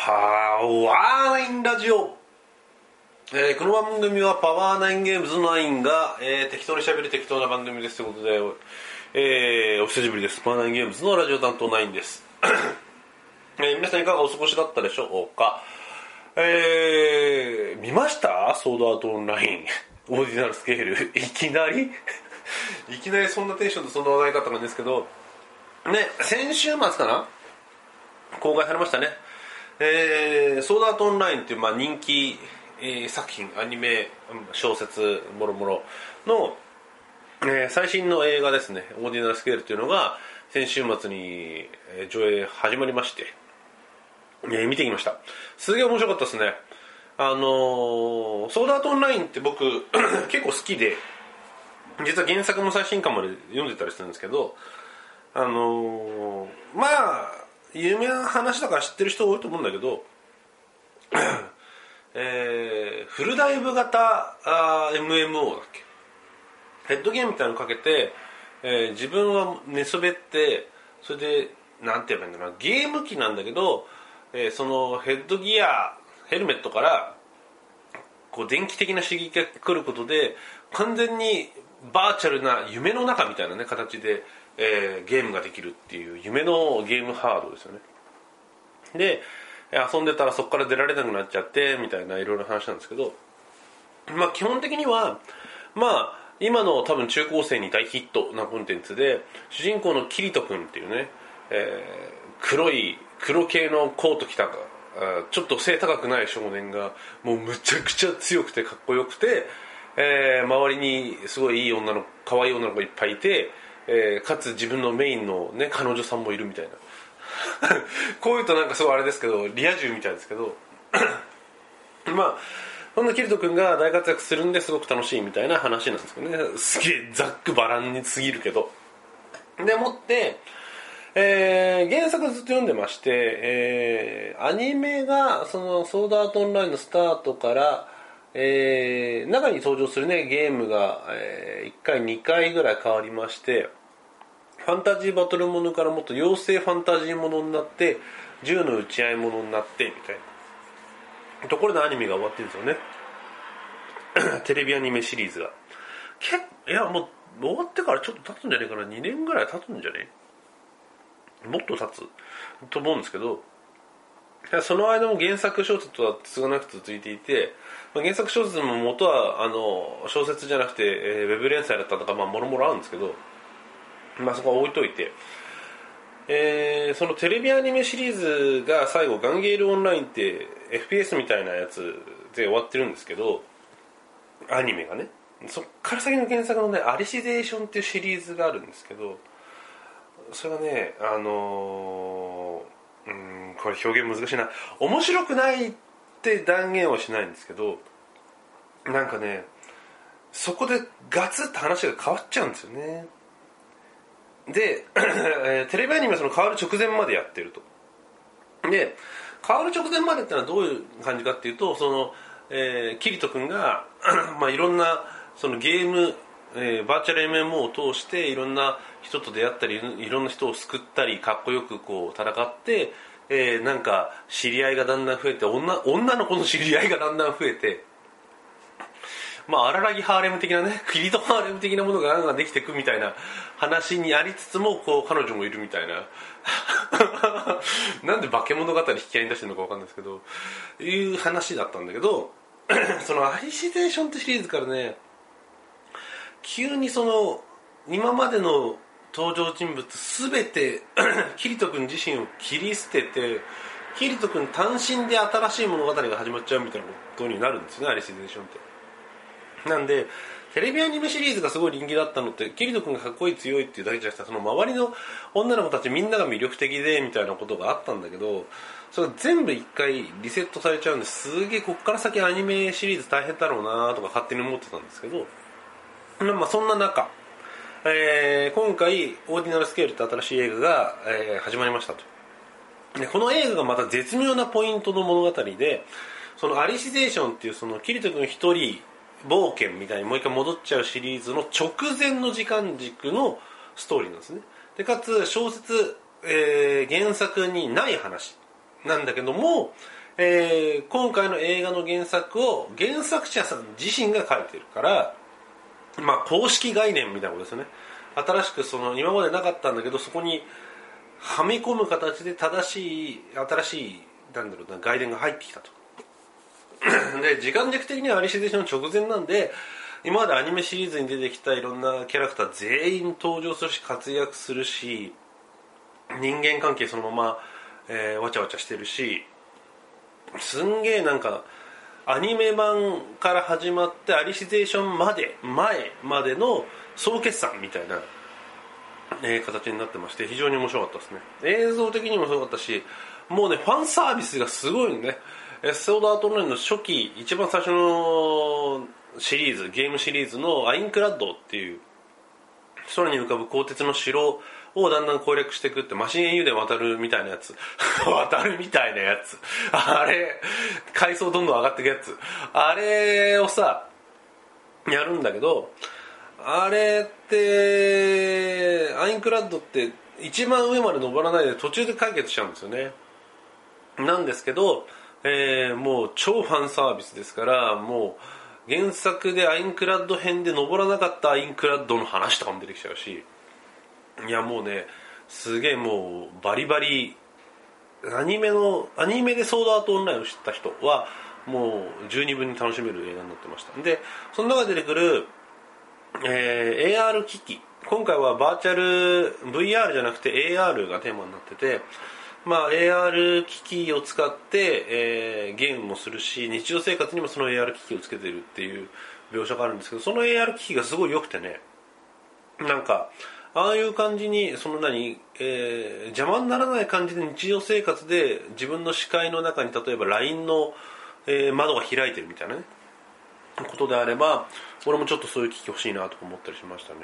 パワーナインラジオ、この番組はパワーナインゲームズのナインが、適当に喋る適当な番組ですということで、お久しぶりです。パワーナインゲームズのラジオ担当ナインです、皆さんいかがお過ごしだったでしょうか。見ましたソードアートオンラインオーディナルスケールいきなりそんなテンションでそんな話題かったんですけどね、先週末かな公開されましたね。ソードアートオンラインっていう、人気、作品、アニメ、小説もろもろの、最新の映画ですね、オーディナルスケールっていうのが先週末に、上映始まりまして、見てきました。すげえ面白かったですね。ソードアートオンラインって僕結構好きで、実は原作も最新刊まで読んでたりするんですけど、有名な話だから知ってる人多いと思うんだけどフルダイブ型MMO だっけ、ヘッドゲームみたいなのかけて、自分は寝そべって、それでなんて言えばいいんだろうな、ゲーム機なんだけど、そのヘッドギアヘルメットからこう電気的な刺激が来ることで完全にバーチャルな夢の中みたいな、ね、形で、ゲームができるっていう夢のゲームハードですよね。で遊んでたらそこから出られなくなっちゃってみたいないろいろ話なんですけど、基本的には今の多分中高生に大ヒットなコンテンツで、主人公のキリト君っていうね、黒系のコート着たちょっと背高くない少年がもうむちゃくちゃ強くてかっこよくて、周りにすごいいい女の可愛い女の子いっぱいいて、かつ自分のメインの、ね、彼女さんもいるみたいなこういうとなんかすごいあれですけど、リア充みたいですけどそんなキリト君が大活躍するんですごく楽しいみたいな話なんですけどね。すげえざっくばらんに過ぎるけど、でもって、原作ずっと読んでまして、アニメがそのソードアートオンラインのスタートから、中に登場する、ね、ゲームが、1回2回ぐらい変わりまして、ファンタジーバトルものからもっと妖精ファンタジーものになって、銃の撃ち合いものになってみたいなところでアニメが終わってるんですよねテレビアニメシリーズがもう終わってからちょっと経つんじゃねえかな、2年ぐらい経つんじゃねえ、もっと経つと思うんですけど、その間も原作小説は少なく続いていて、原作小説も元は小説じゃなくて、ウェブ連載だったとかもろもろあるんですけど、そこは置いといて、そのテレビアニメシリーズが最後ガンゲールオンラインって FPS みたいなやつで終わってるんですけど、アニメがね、そっから先の原作のね、アリシゼーションっていうシリーズがあるんですけど、それがね、これ表現難しいな、面白くないって断言はしないんですけど、なんかね、そこでガツッと話が変わっちゃうんですよね。でテレビアニメはその変わる直前までやってると。で変わる直前までってのはどういう感じかっていうと、その、キリト君がいろんなそのゲーム、バーチャル MMO を通していろんな人と出会ったり、いろんな人を救ったり、かっこよくこう戦って、なんか知り合いがだんだん増えて、女の子の知り合いがだんだん増えて、荒らぎハーレム的なね、キリトハーレム的なものがガンガンできていくみたいな話にありつつも、こう彼女もいるみたいななんで化け物語引き合いに出してるのか分かんないですけど、いう話だったんだけどそのアリシゼーションってシリーズからね、急にその今までの登場人物全てキリト君自身を切り捨てて、キリト君単身で新しい物語が始まっちゃうみたいなことになるんですね、アリシゼーションって。なんでテレビアニメシリーズがすごい人気だったのって、キリト君がかっこいい強いっていうだけじゃなくて、その周りの女の子たちみんなが魅力的でみたいなことがあったんだけど、それ全部一回リセットされちゃうんで、すげえこっから先アニメシリーズ大変だろうなとか勝手に思ってたんですけど、そんな中、今回オーディナルスケールって新しい映画が、始まりましたと。でこの映画がまた絶妙なポイントの物語で、そのアリシゼーションっていうそのキリト君一人冒険みたいにもう一回戻っちゃうシリーズの直前の時間軸のストーリーなんですね。でかつ小説、原作にない話なんだけども、今回の映画の原作を原作者さん自身が書いてるから、まあ公式概念みたいなことですよね。新しく今までなかったんだけど、そこにはめ込む形で新しい外伝が入ってきたと。で、時間軸的にはアリシゼーション直前なんで、今までアニメシリーズに出てきたいろんなキャラクター全員登場するし活躍するし、人間関係そのまま、わちゃわちゃしてるし、すんげえなんかアニメ版から始まってアリシゼーション前までの総決算みたいな、形になってまして、非常に面白かったですね。映像的にもすごかったし、もうねファンサービスがすごいね。ソードアートオンラインの初期一番最初のシリーズ、ゲームシリーズのアインクラッドっていう空に浮かぶ鋼鉄の城をだんだん攻略していくって、マシン英雄で渡るみたいなやつ渡るみたいなやつ、あれ階層どんどん上がっていくやつ、あれをさやるんだけど、あれってアインクラッドって一番上まで登らないで途中で解決しちゃうんですよね。なんですけど、もう超ファンサービスですから、もう原作でアインクラッド編で登らなかったアインクラッドの話とかも出てきちゃうし、いやもうねすげえもうバリバリアニメでソードアートオンラインを知った人はもう十二分に楽しめる映画になってました。でその中で出てくる、AR 機器、今回はバーチャル VR じゃなくて AR がテーマになってて、まあ、AR 機器を使って、ゲームもするし、日常生活にもその AR 機器をつけてるっていう描写があるんですけど、その AR 機器がすごい良くてね、なんかああいう感じに邪魔にならない感じで日常生活で自分の視界の中に例えば LINE の、窓が開いてるみたいなねことであれば、俺もちょっとそういう機器欲しいなと思ったりしましたね。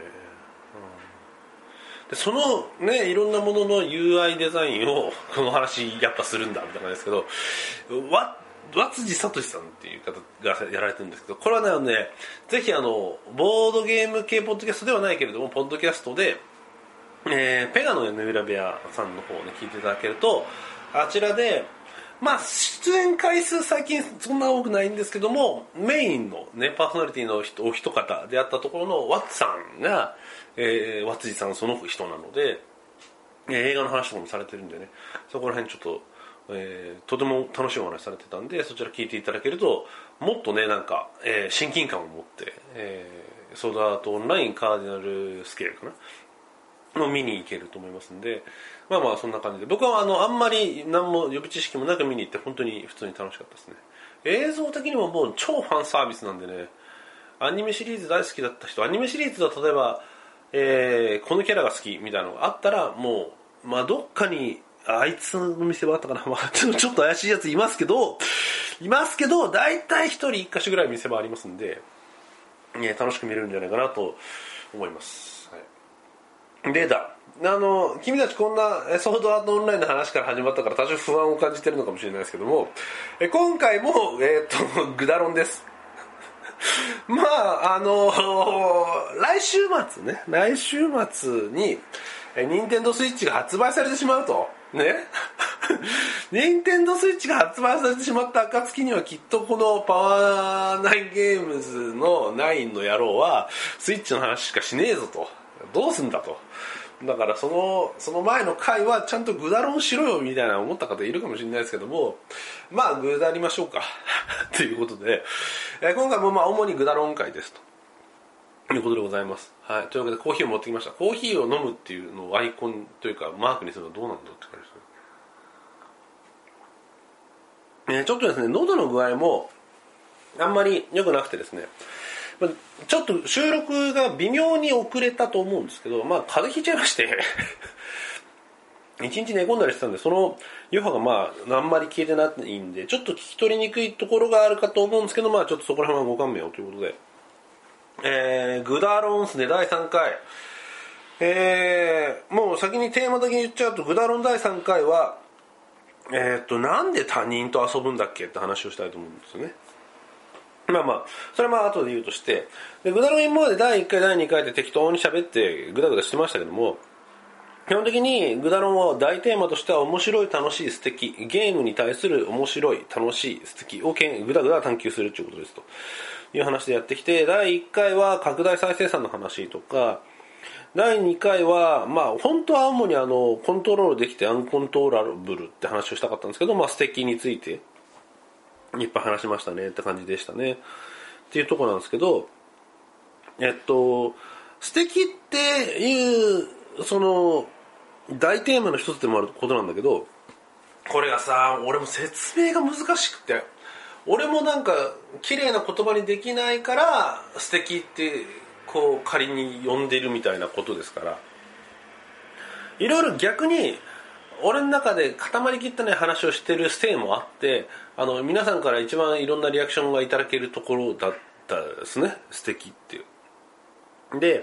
でそのねいろんなものの UI デザインをこの話やっぱするんだみたいな感じですけど、和辻聡さんっていう方がやられてるんですけど、これはねぜひボードゲーム系ポッドキャストではないけれどもポッドキャストで、ペガの屋根裏部屋さんの方をね聞いていただけると、あちらでまあ出演回数最近そんな多くないんですけども、メインのねパーソナリティのお一方であったところのワッツさんが、ワッツジさんその人なので、映画の話とかもされてるんでね、そこら辺ちょっと、とても楽しいお話されてたんで、そちら聞いていただけるともっとねなんか、親近感を持って、ソードアートオンラインカーディナルスケールかなの見に行けると思いますんで、まあまあそんな感じで、僕はあんまり何も予備知識もなく見に行って本当に普通に楽しかったですね。映像的にももう超ファンサービスなんでね、アニメシリーズ大好きだった人、アニメシリーズは例えば、このキャラが好きみたいなのがあったら、もうまあどっかにあいつの店場あったかな、まあ、ちょっと怪しいやついますけど大体一人一箇所ぐらい店場ありますんで、楽しく見れるんじゃないかなと思います。で君たちこんなソードアートオンラインの話から始まったから多少不安を感じてるのかもしれないですけども、今回も、グダロンですまあ来週末に任天堂スイッチが発売されてしまうとね任天堂スイッチが発売されてしまった暁にはきっとこのパワーナインゲームズの9の野郎はスイッチの話しかしねえぞと、どうすんだと、だからその前の回はちゃんとグダロンしろよみたいな思った方いるかもしれないですけども、まあグダりましょうかということで、今回もまあ主にグダロン回ですということでございます。はい、というわけでコーヒーを持ってきました。コーヒーを飲むっていうのをアイコンというかマークにするのはどうなんだって感じですね。ちょっとですね喉の具合もあんまり良くなくてですね、ちょっと収録が微妙に遅れたと思うんですけど、まあ風邪ひいちゃいまして一日寝込んだりしてたんで、その余波がまああんまり消えてないんでちょっと聞き取りにくいところがあるかと思うんですけど、まあちょっとそこら辺はご勘弁をということで、グダロンスね第3回、もう先にテーマだけ言っちゃうと、グダロン第3回はなんで他人と遊ぶんだっけって話をしたいと思うんですよね。まあまあそれはまあ後で言うとして、でグダロン今まで第1回第2回で適当に喋ってグダグダしてましたけども、 基本的にグダロンは大テーマとしては面白い、楽しい、素敵、ゲームに対する面白い、楽しい、素敵をぐだぐだ探求するということですという話でやってきて、第1回は拡大再生産の話とか、第2回は、本当は主にコントロールできてアンコントローラブルって話をしたかったんですけど、素敵についていっぱい話しましたねって感じでしたねっていうところなんですけど、素敵っていうその大テーマの一つでもあることなんだけど、これがさ、俺も説明が難しくて、俺もなんか綺麗な言葉にできないから素敵ってこう仮に呼んでるみたいなことですから、いろいろ逆に俺の中で固まりきってない話をしてるせいもあって、皆さんから一番いろんなリアクションがいただけるところだったですね、素敵っていうで、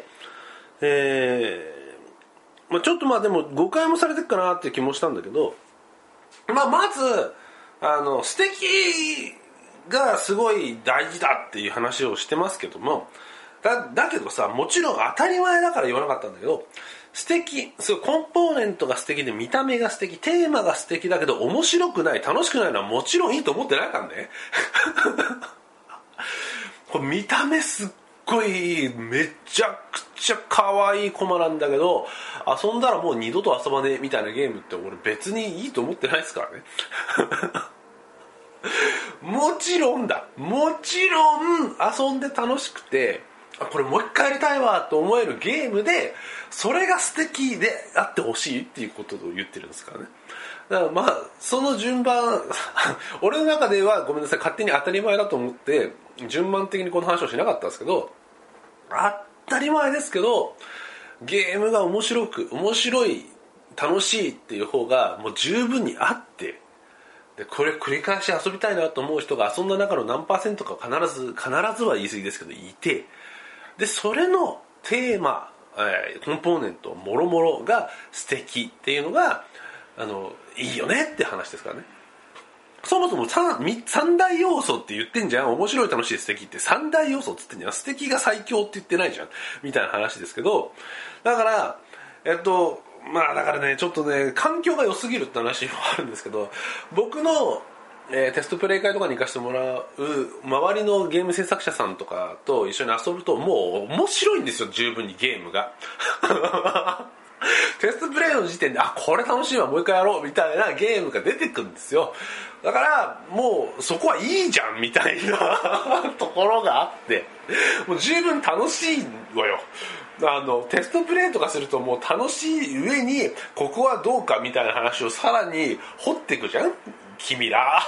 ちょっとでも誤解もされてるかなっていう気もしたんだけど、まず素敵がすごい大事だっていう話をしてますけども、だけどさ、もちろん当たり前だから言わなかったんだけど、素敵、コンポーネントが素敵で見た目が素敵、テーマが素敵だけど面白くない楽しくないのはもちろんいいと思ってないからねこれ見た目すっごいめちゃくちゃ可愛いコマなんだけど、遊んだらもう二度と遊ばねえみたいなゲームって俺別にいいと思ってないですからねもちろん遊んで楽しくて、これもう一回やりたいわと思えるゲームで、それが素敵であってほしいっていうことを言ってるんですからね。だからその順番俺の中ではごめんなさい、勝手に当たり前だと思って順番的にこの話をしなかったんですけど、当たり前ですけどゲームが面白い楽しいっていう方がもう十分にあって、でこれ繰り返し遊びたいなと思う人が遊んだ中の何パーセントか必ずは言い過ぎですけどいて、でそれのテーマ、コンポーネントもろもろが素敵っていうのがいいよねって話ですからね。そもそも三大要素って言ってんじゃん。面白い楽しい素敵って三大要素って言ってんじゃん。素敵が最強って言ってないじゃんみたいな話ですけど、だからだからね、ちょっとね環境が良すぎるって話もあるんですけど、僕のテストプレイ会とかに行かせてもらう周りのゲーム制作者さんとかと一緒に遊ぶともう面白いんですよ、十分にゲームがテストプレイの時点でこれ楽しいわもう一回やろうみたいなゲームが出てくるんですよ。だからもうそこはいいじゃんみたいなところがあって、もう十分楽しいわよ。テストプレイとかするともう楽しい上にここはどうかみたいな話をさらに掘っていくじゃん君ら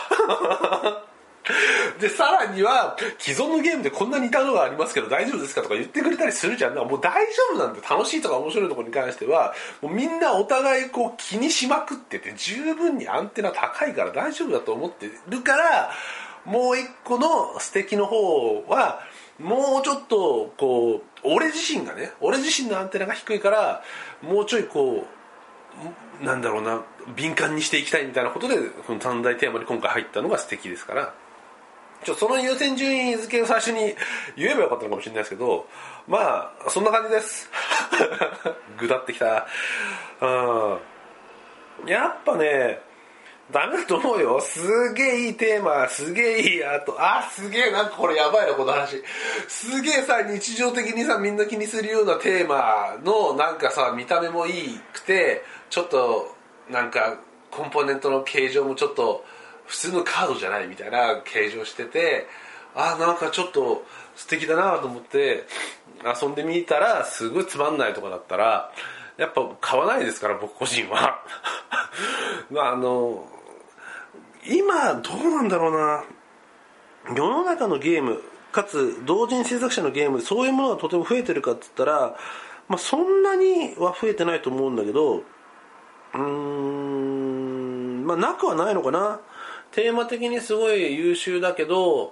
でさらには既存のゲームでこんな似たのがありますけど大丈夫ですかとか言ってくれたりするじゃん。だからもう大丈夫なんで、楽しいとか面白いところに関してはもうみんなお互いこう気にしまくってて十分にアンテナ高いから大丈夫だと思ってるから、もう一個の素敵の方はもうちょっとこう俺自身のアンテナが低いからもうちょいこうなんだろうな、敏感にしていきたいみたいなことでこの三大テーマに今回入ったのが素敵ですから、その優先順位付けを最初に言えばよかったのかもしれないですけど、そんな感じですぐだってきた。やっぱねダメだと思うよ。すげえいいテーマ、すげえいいすげえなんかこれやばいなこの話。すげえさ日常的にさみんな気にするようなテーマのなんかさ見た目もいいくて、ちょっとなんかコンポーネントの形状もちょっと普通のカードじゃないみたいな形状してて、なんかちょっと素敵だなと思って遊んでみたらすごいつまんないとかだったらやっぱ買わないですから僕個人は今どうなんだろうな、世の中のゲームかつ同人制作者のゲームそういうものがとても増えてるかって言ったら、そんなには増えてないと思うんだけど、なくはないのかな。テーマ的にすごい優秀だけど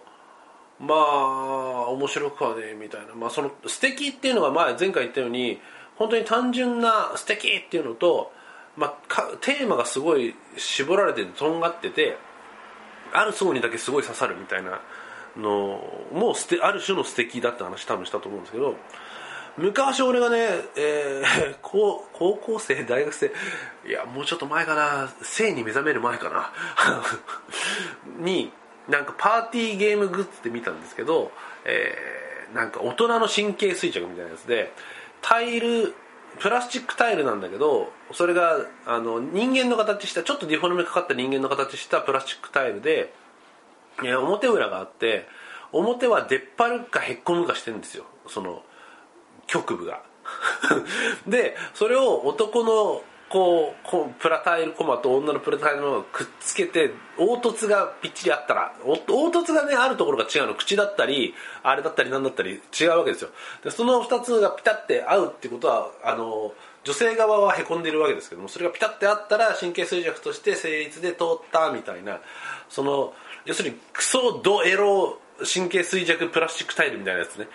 面白くはねみたいな、その素敵っていうのが前回言ったように本当に単純な素敵っていうのと、テーマがすごい絞られてとんがっててある層にだけすごい刺さるみたいなのもある種の素敵だって話多分したと思うんですけど、 昔俺がね、高校生大学生、いやもうちょっと前かな、性に目覚める前かなになんかパーティーゲームグッズって見たんですけど、なんか大人の神経衰弱みたいなやつで、タイルプラスチックタイルなんだけど、それが人間の形した、ちょっとディフォルメかかった人間の形したプラスチックタイルで、表裏があって、表は出っ張るかへっこむかしてるんですよ、その局部がでそれを男のこうプラタイルコマと女のプラタイルコマをくっつけて、凹凸がぴっちりあったら、凹凸がねあるところが違うの、口だったりあれだったりなんだったり違うわけですよ。でその2つがピタって合うってことは女性側はへこんでいるわけですけども、それがピタってあったら神経衰弱として成立で通ったみたいな、その要するにクソドエロ神経衰弱プラスチックタイルみたいなやつね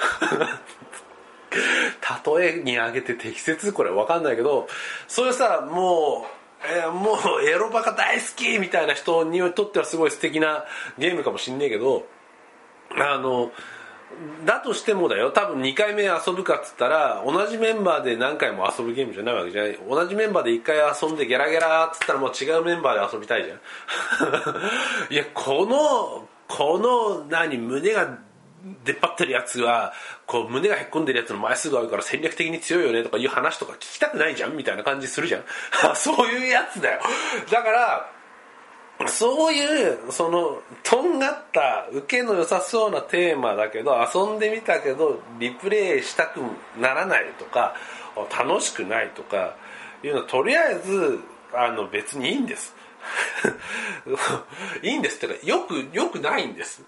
例えに挙げて適切これ分かんないけど、そういうさ、もうエロバカ大好きみたいな人にとってはすごい素敵なゲームかもしんねえけど、だとしてもだよ、多分2回目遊ぶかっつったら同じメンバーで何回も遊ぶゲームじゃないわけじゃない。同じメンバーで1回遊んでゲラゲラっつったらもう違うメンバーで遊びたいじゃんいやこの胸が出っ張ってるやつはこう胸がへっこんでるやつの枚数があるから戦略的に強いよねとかいう話とか聞きたくないじゃんみたいな感じするじゃんそういうやつだよ。だからそういうそのとんがった受けの良さそうなテーマだけど、遊んでみたけどリプレイしたくならないとか楽しくないとかいうのはとりあえず別にいいんですいいんですってかよくないんです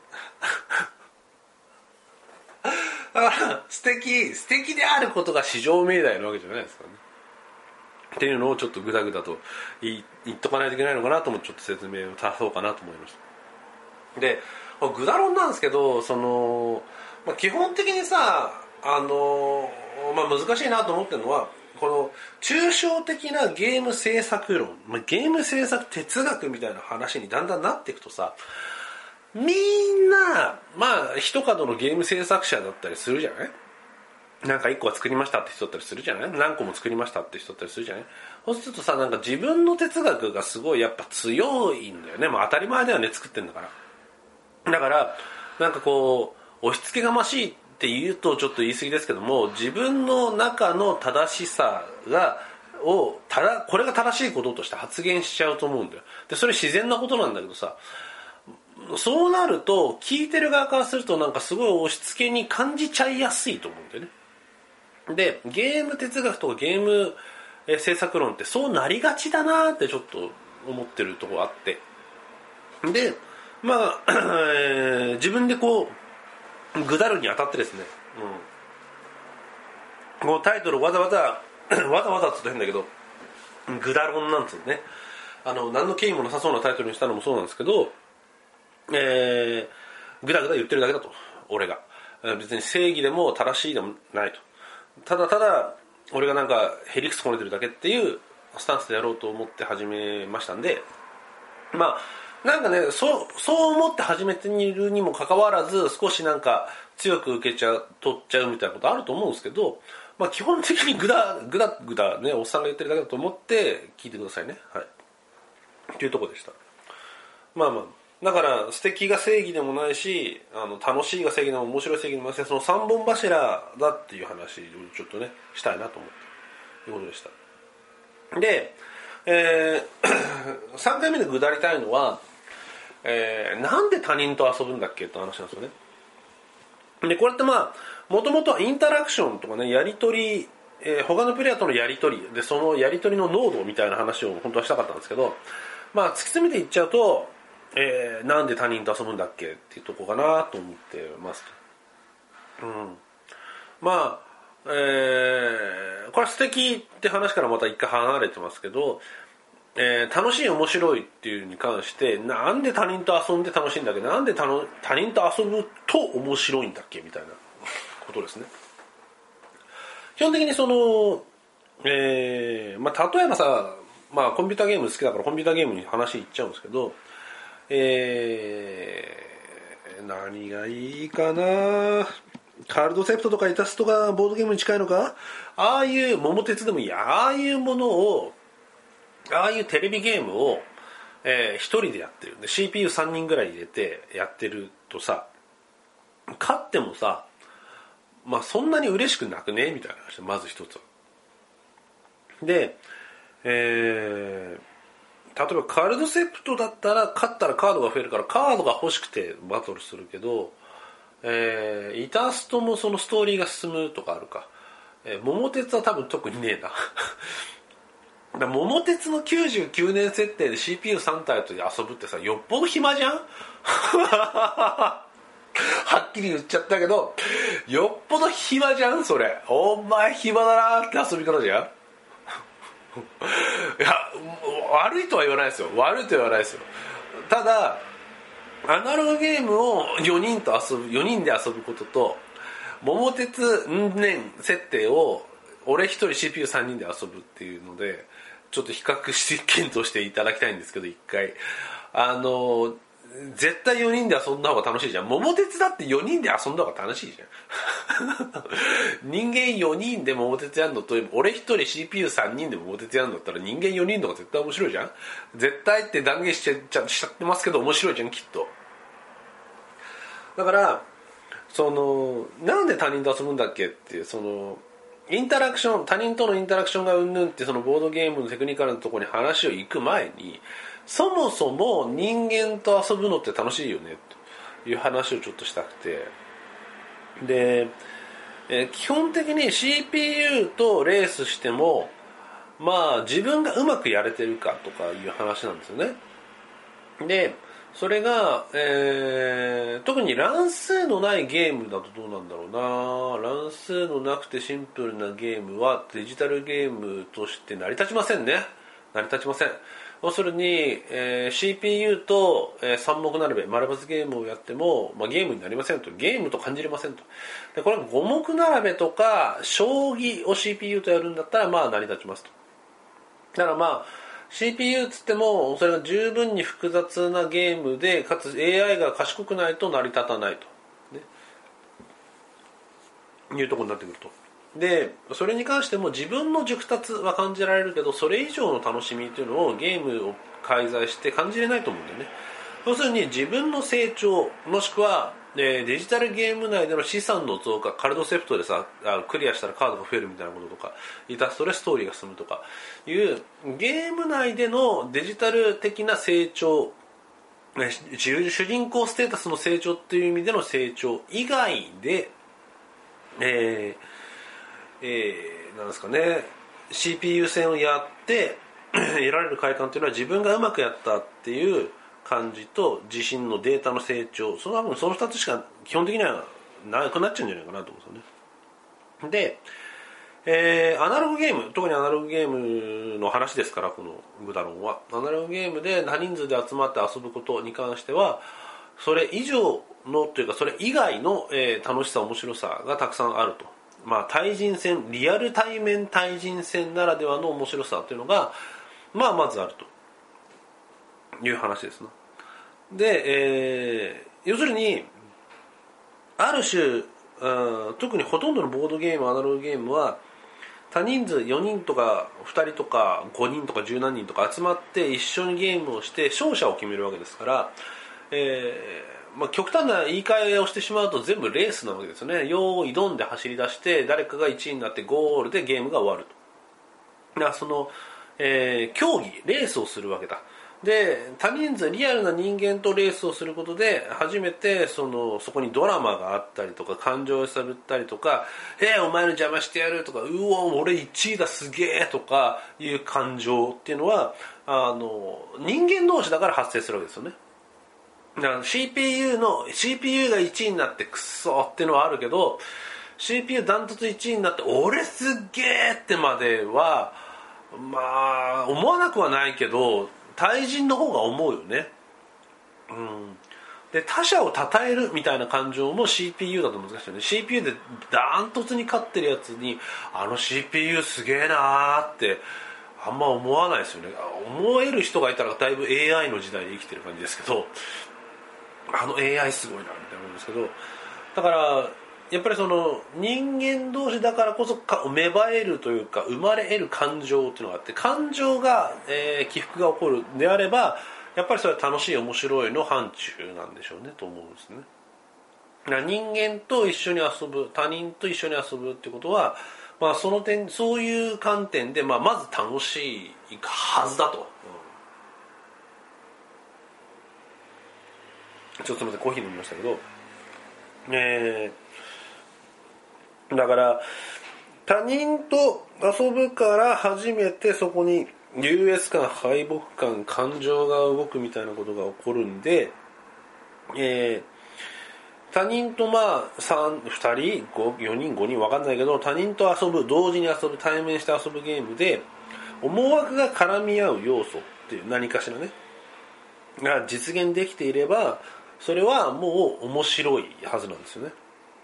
だから素敵であることが至上命題なわけじゃないですからねっていうのをちょっとグダグダと言っとかないといけないのかなともちょっと説明を足そうかなと思いました。でグダ論なんですけど、基本的にさ難しいなと思ってるのはこの抽象的なゲーム制作論、ゲーム制作哲学みたいな話にだんだんなっていくとさ、みんな一角のゲーム制作者だったりするじゃない。なんか1個は作りましたって人だったりするじゃない。何個も作りましたって人だったりするじゃない。そうするとさ、なんか自分の哲学がすごいやっぱ強いんだよね。当たり前だよね、作ってんだから。だからなんかこう押し付けがましいって言うとちょっと言い過ぎですけども、自分の中の正しさこれが正しいこととして発言しちゃうと思うんだよ。でそれ自然なことなんだけどさ、そうなると聞いてる側からするとなんかすごい押し付けに感じちゃいやすいと思うんだよね。でゲーム哲学とかゲーム制作論ってそうなりがちだなってちょっと思ってるところあって、で自分でこうぐだるに当たってですね、こうタイトルわざわざって言うと変だけどぐだ論なんつうね、何の経緯もなさそうなタイトルにしたのもそうなんですけど、ぐだぐだ言ってるだけだと。俺が別に正義でも正しいでもないと、ただ俺がなんかヘリクスこねてるだけっていうスタンスでやろうと思って始めましたんで、なんかね、そう思って始めているにもかかわらず少しなんか強く取っちゃうみたいなことあると思うんですけど、基本的にぐだね、おっさんが言ってるだけだと思って聞いてくださいね。はいっていうところでした。だから素敵が正義でもないし、楽しいが正義でも面白い正義でもないし、その三本柱だっていう話をちょっとねしたいなと思っていうことでした。で、3回目でぐだりたいのは、なんで他人と遊ぶんだっけって話なんですよね。でこれってもともとはインタラクションとかね、やり取り、他のプレイヤーとのやり取りで、そのやり取りの濃度みたいな話を本当はしたかったんですけど、突き詰めていっちゃうと、なんで他人と遊ぶんだっけっていうとこかなと思ってますと。これは素敵って話からまた一回離れてますけど、楽しい面白いっていうに関してなんで他人と遊んで楽しいんだっけ、なんで他人と遊ぶと面白いんだっけみたいなことですね。基本的にその、例えばさ、コンピューターゲーム好きだからコンピューターゲームに話いっちゃうんですけど、何がいいかな。 カルドセプトとかイタストがボードゲームに近いのか、ああいう桃鉄でもいいや、ああいうものを、ああいうテレビゲームを、一人でやってるんで CPU3 人ぐらい入れてやってるとさ、勝ってもさ、まあそんなに嬉しくなくねみたいな話で、まず一つは。で、例えばカルドセプトだったら勝ったらカードが増えるからカードが欲しくてバトルするけど、イタストもそのストーリーが進むとかあるか、桃鉄は多分特にねえなだ桃鉄の99年設定で CPU3 体と遊ぶってさ、よっぽど暇じゃんはっきり言っちゃったけど、よっぽど暇じゃんそれ。お前暇だなって遊び方じゃんいや、悪いとは言わないですよ、悪いとは言わないですよ。ただアナログゲームを4人で遊ぶことと、桃鉄年設定を俺一人 CPU3 人で遊ぶっていうので、ちょっと比較して検討していただきたいんですけど、一回絶対4人で遊んだ方が楽しいじゃん。桃鉄だって4人で遊んだ方が楽しいじゃん人間4人で桃鉄やるのと、俺一人 CPU3 人で桃鉄やるんだったら人間4人の方が絶対面白いじゃん。絶対って断言しちゃってますけど面白いじゃんきっと。だからなんで他人と遊ぶんだっけっていう、インタラクション、他人とのインタラクションがうんぬんってそのボードゲームのテクニカルなところに話を行く前に、そもそも人間と遊ぶのって楽しいよねという話をちょっとしたくて、で、基本的に CPU とレースしてもまあ自分がうまくやれてるかとかいう話なんですよね。でそれが、特に乱数のないゲームだとどうなんだろうな。乱数のなくてシンプルなゲームはデジタルゲームとして成り立ちませんね。成り立ちません。要するに、CPU と、三目並べ丸抜ゲームをやっても、まあ、ゲームになりませんと。ゲームと感じれませんと。でこれ五目並べとか将棋を CPU とやるんだったらまあ成り立ちますと。だからまあCPU つってもそれが十分に複雑なゲームで、かつ AI が賢くないと成り立たないと、ね、いうところになってくると。でそれに関しても自分の熟達は感じられるけど、それ以上の楽しみというのをゲームを介在して感じれないと思うんだよね。要するに自分の成長、もしくはデジタルゲーム内での資産の増加、カルドセプトでさクリアしたらカードが増えるみたいなこととか、イタストでストーリーが進むとかいうゲーム内でのデジタル的な成長、主人公ステータスの成長っていう意味での成長以外で、なんですかね、 CPU 戦をやって得られる快感っていうのは自分がうまくやったっていう感じと自身のデータの成長、その2つしか基本的にはなくなっちゃうんじゃないかなと思うんですよね。で、アナログゲーム、特にアナログゲームの話ですから、このグダロンはアナログゲームで多人数で集まって遊ぶことに関しては、それ以上のというかそれ以外の、楽しさ面白さがたくさんあると。まあ対人戦、リアル対面対人戦ならではの面白さというのがまずあるという話ですね。で、要するにある種、特にほとんどのボードゲーム、アナログゲームは多人数4人とか2人とか5人とか10何人とか集まって一緒にゲームをして勝者を決めるわけですから、極端な言い換えをしてしまうと全部レースなわけですよね。用意ドンで走り出して誰かが1位になってゴールでゲームが終わると。だからその、競技レースをするわけだ。で多人数リアルな人間とレースをすることで初めてそこにドラマがあったりとか感情を揺さぶったりとか、お前の邪魔してやるとか、うお俺1位だすげえとかいう感情っていうのは人間同士だから発生するわけですよね。だから CPU が1位になってクソっていうのはあるけど、 CPU ダントツ1位になって俺すげえってまではまあ思わなくはないけど、対人の方が思うよね。で他者を称えるみたいな感情も CPU だと難しいよね。 CPU でダントツに勝ってるやつにCPU すげえなーってあんま思わないですよね。思える人がいたらだいぶ AI の時代で生きてる感じですけど、AI すごいなみたいなもんですけど、だからやっぱりその人間同士だからこそ芽生えるというか生まれ得る感情っていうのがあって、感情が、起伏が起こるであればやっぱりそれは楽しい面白いの範疇なんでしょうねと思うんですね。人間と一緒に遊ぶ、他人と一緒に遊ぶってことは、まあ、その点そういう観点で、まあ、まず楽しいはずだと、ちょっとすみませんコーヒー飲みましたけど、だから他人と遊ぶから初めてそこに優越感、敗北感、感情が動くみたいなことが起こるんで、他人とまあ2人4人5人分かんないけど、他人と遊ぶ、同時に遊ぶ、対面して遊ぶゲームで思惑が絡み合う要素っていう何かしらねが実現できていれば、それはもう面白いはずなんですよね。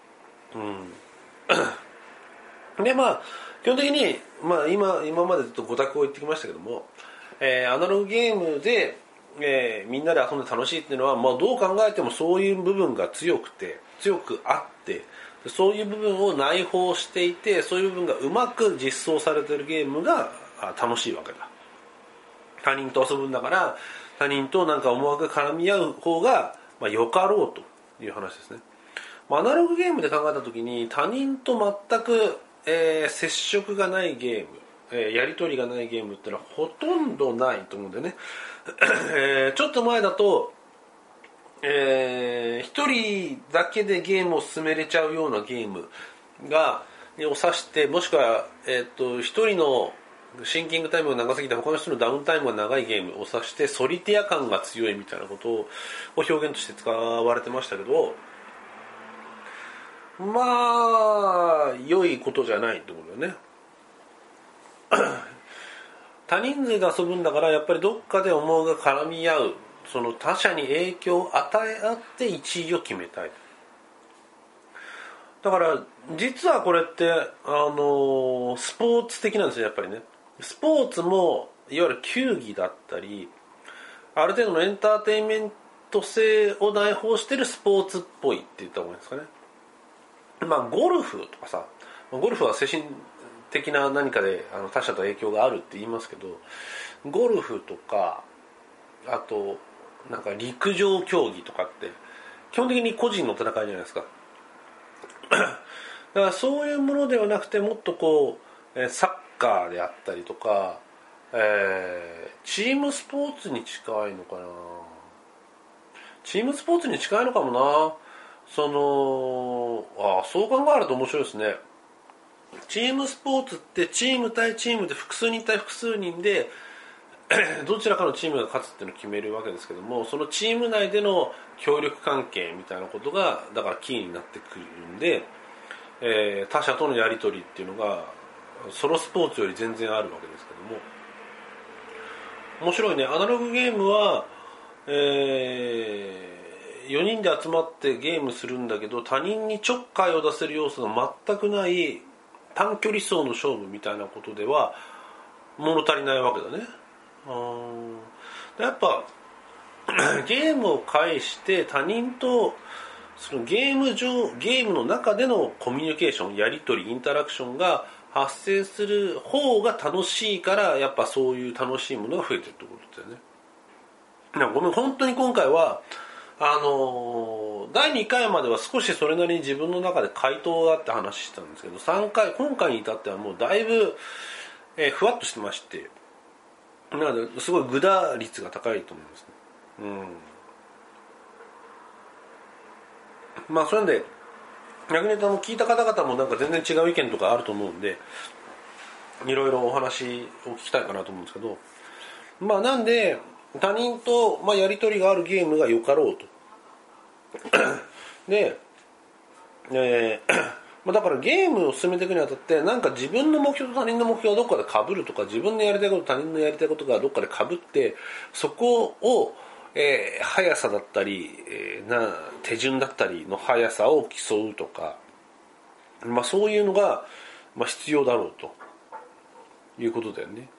でまあ基本的に、まあ、今までずっと5択を言ってきましたけども、アナログゲームで、みんなで遊んで楽しいっていうのは、まあ、どう考えてもそういう部分が強くあって、そういう部分を内包していて、そういう部分がうまく実装されているゲームが楽しいわけだ。他人と遊ぶんだから他人となんか思惑が絡み合う方が、まあ、よかろうという話ですね。アナログゲームで考えたときに他人と全く、接触がないゲーム、やり取りがないゲームってのはほとんどないと思うんでね、ちょっと前だと、一人だけでゲームを進めれちゃうようなゲームを指して、もしくは、一人のシンキングタイムが長すぎて他の人のダウンタイムが長いゲームを指してソリティア感が強いみたいなことを表現として使われてましたけど、まあ良いことじゃないと思うよね。他人数が遊ぶんだからやっぱりどっかで思うが絡み合う、その他者に影響を与え合って1位を決めたい。だから実はこれってスポーツ的なんですよやっぱりね。スポーツもいわゆる球技だったりある程度のエンターテインメント性を内包しているスポーツっぽいって言った方がいいんですかね。まあゴルフとかさ、ゴルフは精神的な何かで他者と影響があるって言いますけど、ゴルフとかあとなんか陸上競技とかって基本的に個人の戦いじゃないですか。だからそういうものではなくてもっとこうサッカーであったりとか、チームスポーツに近いのかな。チームスポーツに近いのかもな。そう考えると面白いですね。チームスポーツってチーム対チームで複数人対複数人でどちらかのチームが勝つっていうのを決めるわけですけども、そのチーム内での協力関係みたいなことがだからキーになってくるんで、他者とのやり取りっていうのがソロスポーツより全然あるわけですけども、面白いね。アナログゲームは、4人で集まってゲームするんだけど他人にちょっかいを出せる要素が全くない短距離走の勝負みたいなことでは物足りないわけだね。やっぱゲームを介して他人とそのゲームの中でのコミュニケーション、やり取り、インタラクションが発生する方が楽しいから、やっぱそういう楽しいものが増えてるってことだよね。ごめん、本当に今回は第2回までは少しそれなりに自分の中で回答があって話してたんですけど、今回に至ってはもうだいぶ、ふわっとしてまして、なのですごいグダ率が高いと思いますね。まあそれで逆に言うと聞いた方々もなんか全然違う意見とかあると思うんで、いろいろお話を聞きたいかなと思うんですけど、まあなんで他人と、やり取りがあるゲームがよかろうとで、だからゲームを進めていくにあたってなんか自分の目標と他人の目標がどっかで被るとか、自分のやりたいことと他人のやりたいことがどっかで被ってそこを、速さだったり、手順だったりの速さを競うとか、そういうのが、必要だろうということだよね。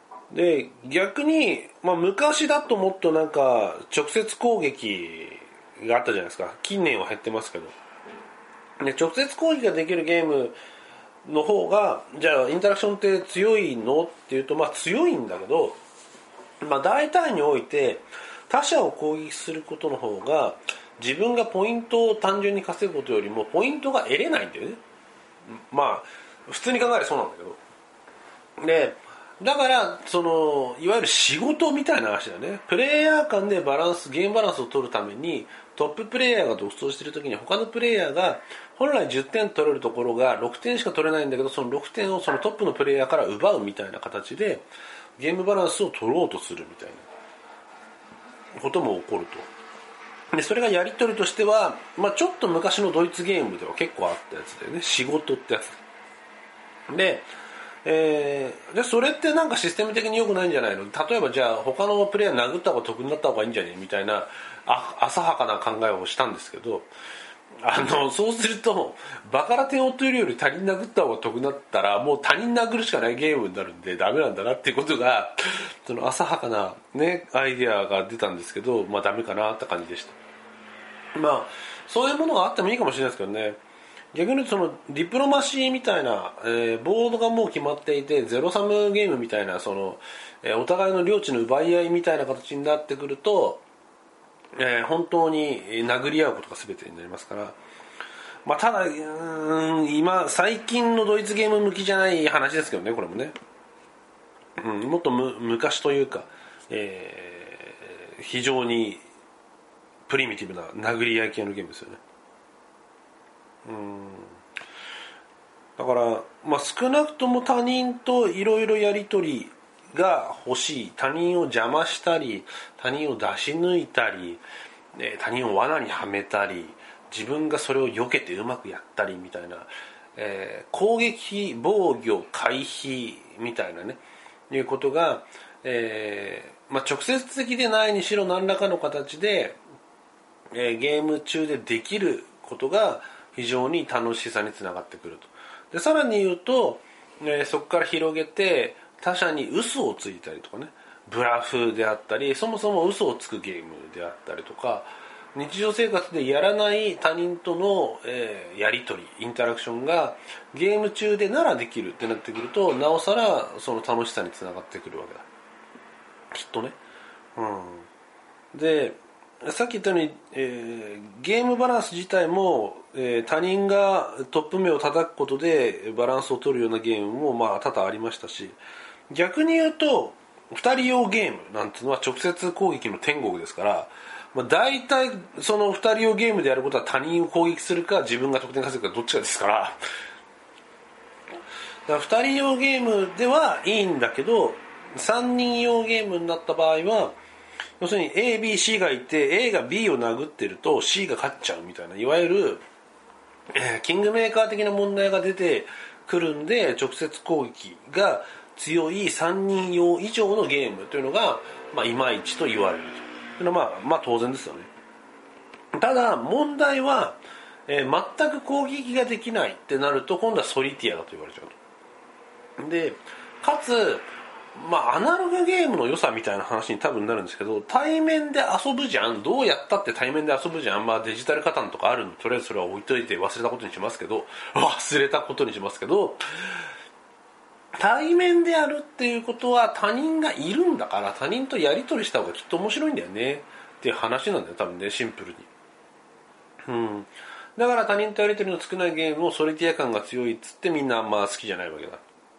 で逆に、昔だともっとなんか直接攻撃があったじゃないですか。近年は減ってますけど、で直接攻撃ができるゲームの方がじゃあインタラクションって強いのっていうと、まあ強いんだけど、まあ大体において他者を攻撃することの方が自分がポイントを単純に稼ぐことよりもポイントが得れないんだよね。まあ普通に考えればそうなんだけど、でだからそのいわゆる仕事みたいな話だね。プレイヤー間でゲームバランスを取るためにトッププレイヤーが独走している時に他のプレイヤーが本来10点取れるところが6点しか取れないんだけど、その6点をそのトップのプレイヤーから奪うみたいな形でゲームバランスを取ろうとするみたいなことも起こると。でそれがやり取りとしては、まあ、ちょっと昔のドイツゲームでは結構あったやつだよね。仕事ってやつで、それってなんかシステム的に良くないんじゃないの。例えばじゃあ他のプレイヤー殴った方が得になった方がいいんじゃねみたいな浅はかな考えをしたんですけど、そうするとバカラテンを取るより他人殴った方が得になったらもう他人殴るしかないゲームになるんでダメなんだなっていうことが、その浅はかなねアイデアが出たんですけど、まあダメかなって感じでした。まあそういうものがあってもいいかもしれないですけどね。逆にそのディプロマシーみたいな、ボードがもう決まっていてゼロサムゲームみたいな、その、お互いの領地の奪い合いみたいな形になってくると、本当に殴り合うことが全てになりますから、まあ、ただ今最近のドイツゲーム向きじゃない話ですけどね、これもね、もっと昔というか、非常にプリミティブな殴り合い系のゲームですよね。だから、まあ、少なくとも他人といろいろやり取りが欲しい。他人を邪魔したり他人を出し抜いたり、他人を罠にはめたり自分がそれを避けてうまくやったりみたいな、攻撃防御回避みたいなねいうことが、まあ、直接的でないにしろ何らかの形で、ゲーム中でできることが非常に楽しさにつながってくると。でさらに言うと、そこから広げて他者に嘘をついたりとかね、ブラフであったりそもそも嘘をつくゲームであったりとか、日常生活でやらない他人との、やり取りインタラクションがゲーム中でならできるってなってくると、なおさらその楽しさにつながってくるわけだきっとね。でさっき言ったように、ゲームバランス自体も、他人がトップ目を叩くことでバランスを取るようなゲームもまあ多々ありましたし、逆に言うと2人用ゲームなんていうのは直接攻撃の天国ですから、まあ、大体その2人用ゲームでやることは他人を攻撃するか自分が得点稼ぐかどっちかですから、だから2人用ゲームではいいんだけど、3人用ゲームになった場合は要するに A、B、C がいて A が B を殴ってると C が勝っちゃうみたいな、いわゆる、キングメーカー的な問題が出てくるんで、直接攻撃が強い3人用以上のゲームというのが、まあ、いまいちと言われるというのは、まあ当然ですよね。ただ問題は、全く攻撃ができないってなると今度はソリティアだと言われちゃうと。でかつまあ、アナログゲームの良さみたいな話に多分なるんですけど、対面で遊ぶじゃん、どうやったって対面で遊ぶじゃん、まあデジタルカタンとかあるんでとりあえずそれは置いといて忘れたことにしますけど対面でやるっていうことは他人がいるんだから、他人とやり取りした方がきっと面白いんだよねっていう話なんだよ多分ね、シンプルに。だから他人とやり取りの少ないゲームをソリティア感が強いっつってみんなあんま好きじゃないわけだ。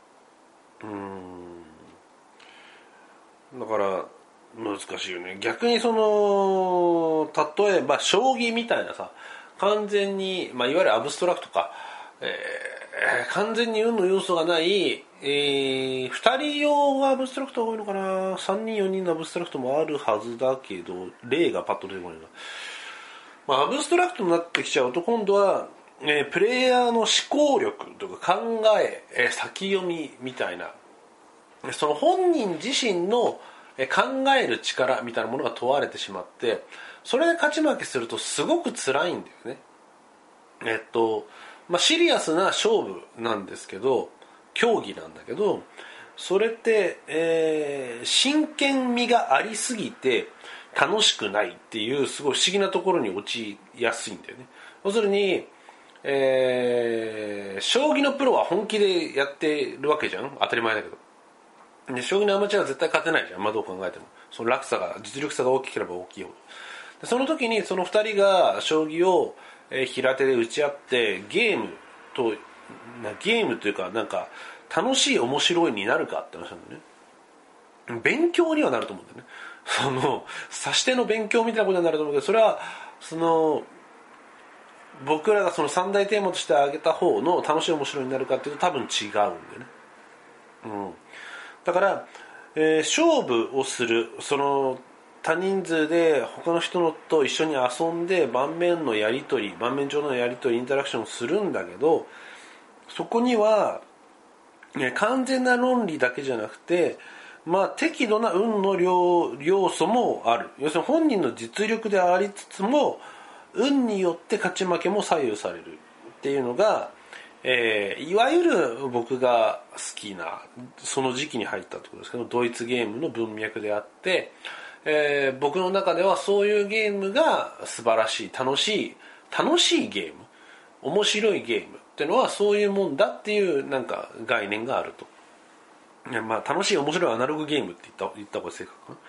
だから難しいよね。逆にその例えば将棋みたいなさ、完全に、まあ、いわゆるアブストラクトか、完全に運の要素がない、2人用はアブストラクトが多いのかな、3人4人のアブストラクトもあるはずだけど例がパッと出てこないな。まあ、アブストラクトになってきちゃうと今度は、プレイヤーの思考力とか考え、先読みみたいな、その本人自身の考える力みたいなものが問われてしまって、それで勝ち負けするとすごく辛いんだよね。まあ、シリアスな勝負なんですけど、競技なんだけど、 それって、真剣味がありすぎて楽しくないっていうすごい不思議なところに陥りやすいんだよね。要するに、将棋のプロは本気でやってるわけじゃん、当たり前だけど。で将棋のアマチュアは絶対勝てないじゃん、まあ、どう考えても。その落差が、実力差が大きければ大きいほど。でその時にその2人が将棋を平手で打ち合ってゲームというかなんか楽しい面白いになるかって話なんだよね。勉強にはなると思うんだよね。その指し手の勉強みたいなことになると思うけど、それはその僕らがその三大テーマとして挙げた方の楽しい面白いになるかっていうと多分違うんだよね。だから、勝負をする、その多人数で他の人と一緒に遊んで盤面上のやり取り、インタラクションをするんだけど、そこには完全な論理だけじゃなくて、まあ、適度な運の要素もある。要するに本人の実力でありつつも運によって勝ち負けも左右されるっていうのが、いわゆる僕が好きなその時期に入ったってことですけど、ドイツゲームの文脈であって、僕の中ではそういうゲームが素晴らしい、楽しいゲーム、面白いゲームっていうのはそういうもんだっていうなんか概念があると。まあ、楽しい面白いアナログゲームって言った方が正確か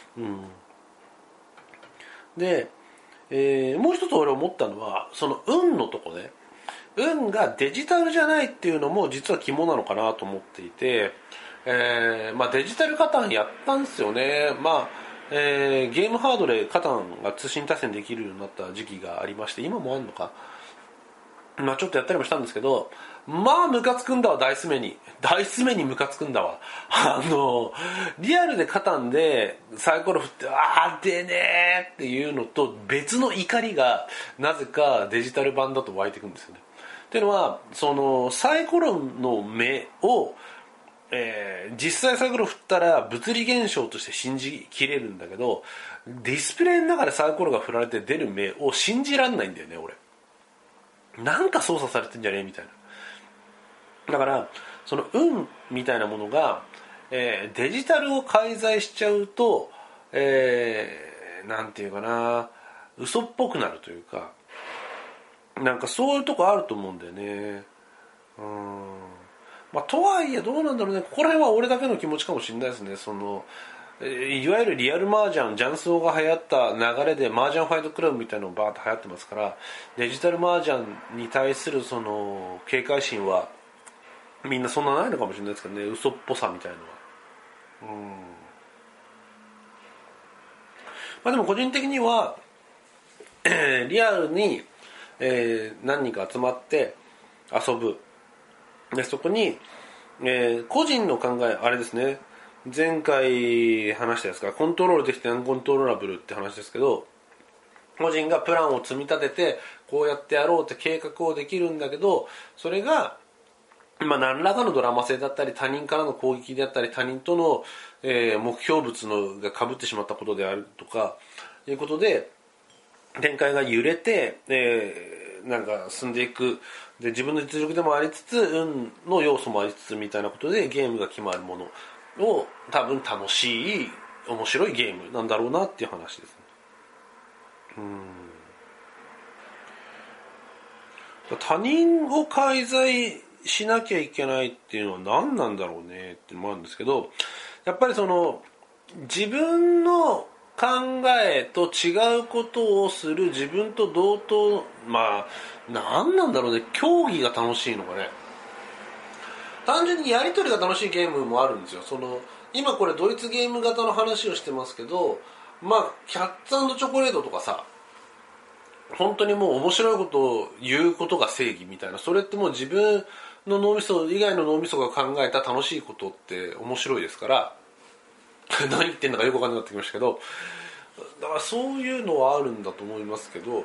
な。で、もう一つ俺思ったのはその運のとこね。運がデジタルじゃないっていうのも実は肝なのかなと思っていて、まあ、デジタル加担やったんですよね。まあゲームハードで加担が通信対戦できるようになった時期がありまして、今もあるのか、まあ、ちょっとやったりもしたんですけど、まあムカつくんだわ。ダイス目にムカつくんだわ。リアルでカタンでサイコロ振って出ねーっていうのと別の怒りがなぜかデジタル版だと湧いてくるんですよね。っていうのはそのサイコロの目を、実際サイコロ振ったら物理現象として信じきれるんだけど、ディスプレイの中でサイコロが振られて出る目を信じらんないんだよね。俺なんか操作されてんじゃねえみたいな。だからその運みたいなものが、デジタルを介在しちゃうと、なんていうかな、嘘っぽくなるというか、なんかそういうとこあると思うんだよね。まあ、とはいえどうなんだろうね。ここら辺は俺だけの気持ちかもしれないですね。そのいわゆるリアル麻雀、雀荘が流行った流れで麻雀ファイトクラブみたいなのがバーッと流行ってますから、デジタル麻雀に対するその警戒心はみんなそんなないのかもしれないですけどね。嘘っぽさみたいのは。まあでも個人的には、リアルに、何人か集まって遊ぶ。でそこに、個人の考え、あれですね。前回話したやつからコントロールできてアンコントローラブルって話ですけど、個人がプランを積み立ててこうやってやろうって計画をできるんだけど、それがまあ何らかのドラマ性だったり他人からの攻撃であったり他人との、目標物のが被ってしまったことであるとかいうことで展開が揺れて、なんか進んでいく。で自分の実力でもありつつ運の要素もありつつみたいなことでゲームが決まるものを多分楽しい面白いゲームなんだろうなっていう話ですね。他人を介在しなきゃいけないっていうのは何なんだろうねっていうのもあるんですけど、やっぱりその自分の考えと違うことをする自分と同等、まあ何なんだろうね、競技が楽しいのかね。単純にやり取りが楽しいゲームもあるんですよ。その今これドイツゲーム型の話をしてますけど、まあキャッツ&チョコレートとかさ、本当にもう面白いことを言うことが正義みたいな、それってもう自分の脳みそ以外の脳みそが考えた楽しいことって面白いですから何言ってんだかよく分かんなくなってきましたけど、だからそういうのはあるんだと思いますけど、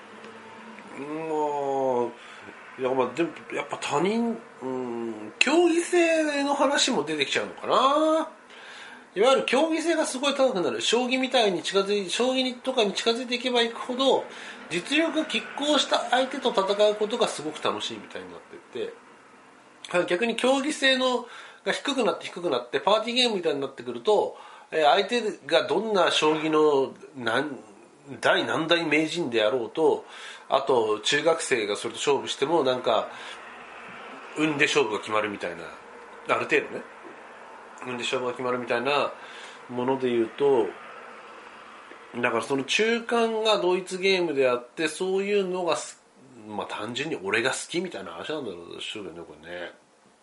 いやまあでもやっぱ他人、競技性の話も出てきちゃうのかな。いわゆる競技性がすごい高くなる。将棋とかに近づいていけばいくほど実力が拮抗した相手と戦うことがすごく楽しいみたいになっていて、逆に競技性のが低くなってパーティーゲームみたいになってくると、相手がどんな将棋の第何代名人であろうと、あと中学生がそれと勝負してもなんか運で勝負が決まるみたいな、ある程度ね運で勝負が決まるみたいなものでいうと、だからその中間がドイツゲームであって、そういうのがまあ単純に俺が好きみたいな話なんだろうしょうね、これね。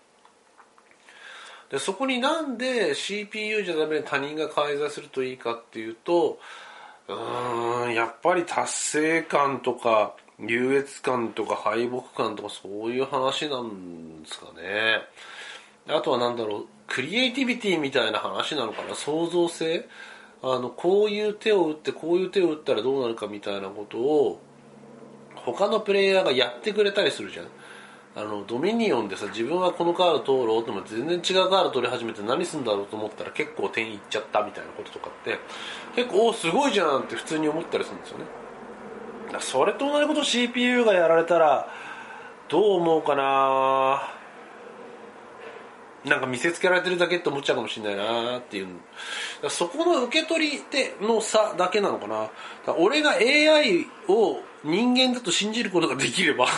でそこになんで CPU じゃダメで他人が介在するといいかっていうと、やっぱり達成感とか優越感とか敗北感とかそういう話なんですかね。あとはなんだろう、クリエイティビティみたいな話なのかな、創造性、こういう手を打ってこういう手を打ったらどうなるかみたいなことを他のプレイヤーがやってくれたりするじゃん。ドミニオンでさ、自分はこのカード通ろうと思って全然違うカード取り始めて何すんだろうと思ったら結構点いっちゃったみたいなこととかって結構すごいじゃんって普通に思ったりするんですよね。それと同じこと CPU がやられたらどう思うかな、なんか見せつけられてるだけって思っちゃうかもしれないなっていう、そこの受け取り手の差だけなのかな。俺が AI を人間だと信じることができれば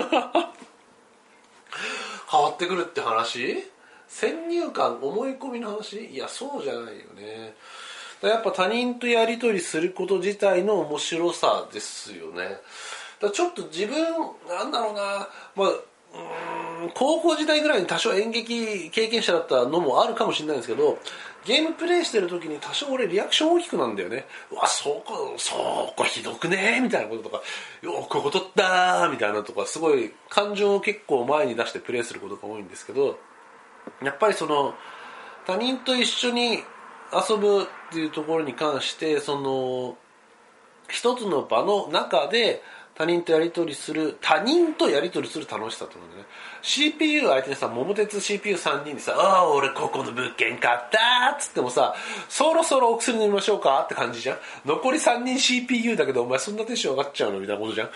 変わってくるって話、先入観、思い込みの話、いやそうじゃないよね。やっぱ他人とやり取りすること自体の面白さですよね。だちょっと自分なんだろうな、高校時代ぐらいに多少演劇経験者だったのもあるかもしれないんですけど、ゲームプレイしてる時に多少俺リアクション大きくなんだよね。うわ、そこひどくねみたいなこととか、よくここ取ったみたいなとか、すごい感情を結構前に出してプレイすることが多いんですけど、やっぱりその他人と一緒に遊ぶっていうところに関して、その一つの場の中で他人とやり取りする楽しさってことね。 CPU 相手にさ、桃鉄 CPU3 人でさ、俺ここの物件買ったっつってもさ、そろそろお薬飲みましょうかって感じじゃん。残り3人 CPU だけどお前そんなテンション上がっちゃうのみたいなことじゃん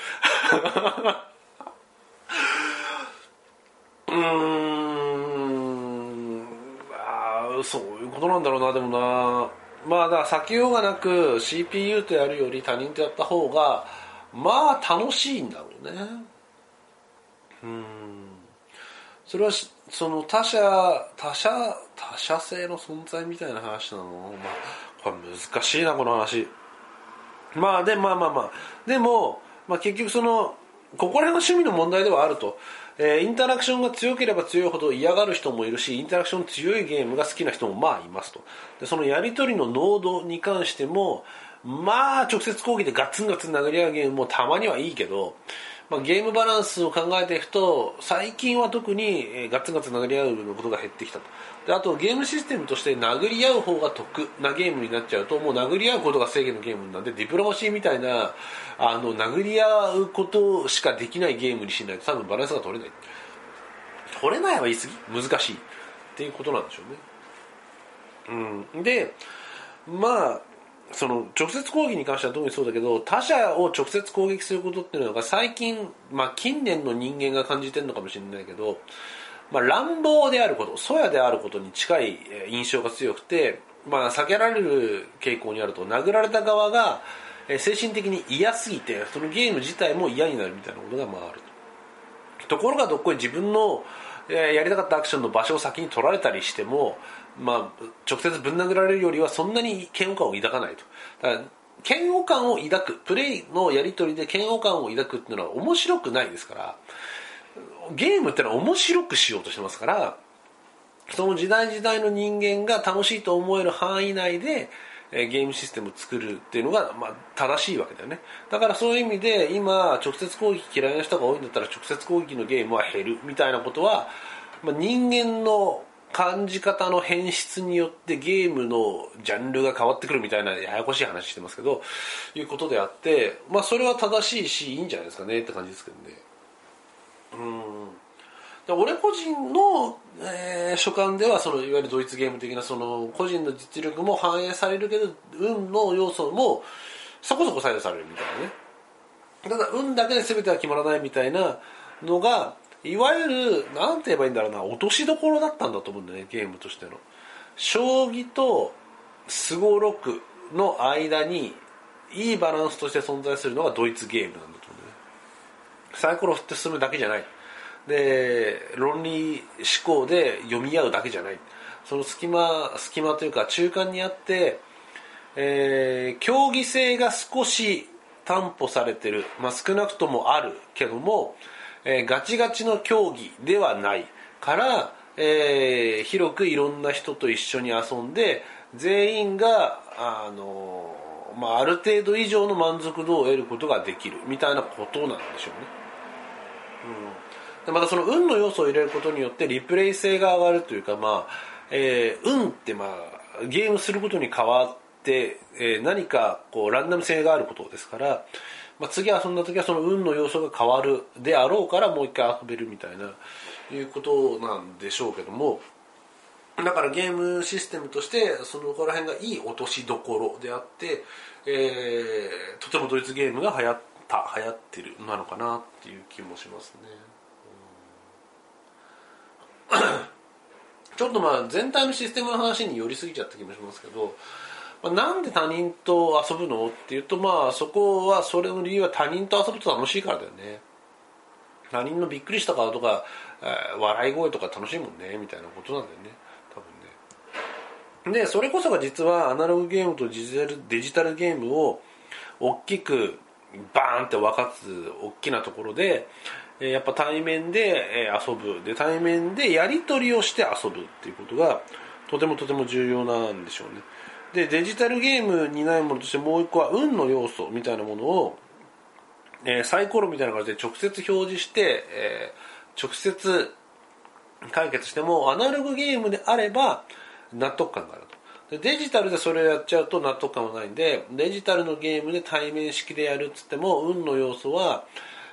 そういうことなんだろうな。でもな、だから避けようがなく CPU とやるより他人とやった方が楽しいんだろうね。それはその他者性の存在みたいな話なの。これ難しいなこの話。でも結局そのここら辺の趣味の問題ではあると。インタラクションが強ければ強いほど嫌がる人もいるし、インタラクション強いゲームが好きな人もいますと。でそのやり取りの濃度に関しても直接攻撃でガツンガツン殴り合うゲームもたまにはいいけど、ゲームバランスを考えていくと最近は特にガツンガツン殴り合うことが減ってきたと。であとゲームシステムとして殴り合う方が得なゲームになっちゃうと、もう殴り合うことが正義のゲームなんで、ディプロマシーみたいな殴り合うことしかできないゲームにしないと多分バランスが取れないは言い過ぎ、難しいっていうことなんでしょうね。でその直接攻撃に関しては特にそうだけど、他者を直接攻撃することっていうのが最近、近年の人間が感じてるのかもしれないけど、乱暴であること、粗野であることに近い印象が強くて、避けられる傾向にあると。殴られた側が精神的に嫌すぎてそのゲーム自体も嫌になるみたいなことがあるところが、どっこい自分のやりたかったアクションの場所を先に取られたりしても、直接ぶん殴られるよりはそんなに嫌悪感を抱かないと。だから嫌悪感を抱く、プレイのやり取りで嫌悪感を抱くっていうのは面白くないですから。ゲームってのは面白くしようとしてますから、その時代時代の人間が楽しいと思える範囲内でゲームシステムを作るっていうのが正しいわけだよね。だからそういう意味で今直接攻撃嫌いな人が多いんだったら直接攻撃のゲームは減るみたいなことは、人間の感じ方の変質によってゲームのジャンルが変わってくるみたいなややこしい話してますけど、いうことであって、それは正しいしいいんじゃないですかねって感じですけどね。俺個人の、所感ではそのいわゆるドイツゲーム的なその個人の実力も反映されるけど、運の要素もそこそこ左右されるみたいなね。ただ運だけで全ては決まらないみたいなのがいわゆるなんて言えばいいんだろうな、落としどころだったんだと思うんだよね、ゲームとしての。将棋とすごろくの間にいいバランスとして存在するのがドイツゲームなんだと思うんだよね。サイコロ振って進むだけじゃない、で論理思考で読み合うだけじゃない、その隙間というか中間にあって、競技性が少し担保されてる、少なくともあるけども、ガチガチの競技ではないから、広くいろんな人と一緒に遊んで全員がある程度以上の満足度を得ることができるみたいなことなんでしょうね。でまたその運の要素を入れることによってリプレイ性が上がるというか、運ってゲームすることに変わって、何かこうランダム性があることですから、次遊んだ時はその運の要素が変わるであろうからもう一回遊べるみたいないうことなんでしょうけども、だからゲームシステムとしてそのこら辺がいい落としどころであって、とてもドイツゲームが流行ってるなのかなっていう気もしますね。ちょっと全体のシステムの話に寄りすぎちゃった気もしますけど、なんで他人と遊ぶのっていうと、そこはそれの理由は他人と遊ぶと楽しいからだよね。他人のびっくりした顔とか、笑い声とか楽しいもんねみたいなことなんだよね、多分ね。でそれこそが実はアナログゲームとデジタルゲームを大きくバーンって分かつ大きなところで、やっぱ対面で遊ぶ、で対面でやり取りをして遊ぶっていうことがとても重要なんでしょうね。でデジタルゲームにないものとしてもう一個は運の要素みたいなものを、サイコロみたいな感じで直接表示して、直接解決してもアナログゲームであれば納得感があると。でデジタルでそれをやっちゃうと納得感はないんで、デジタルのゲームで対面式でやるっつっても運の要素は、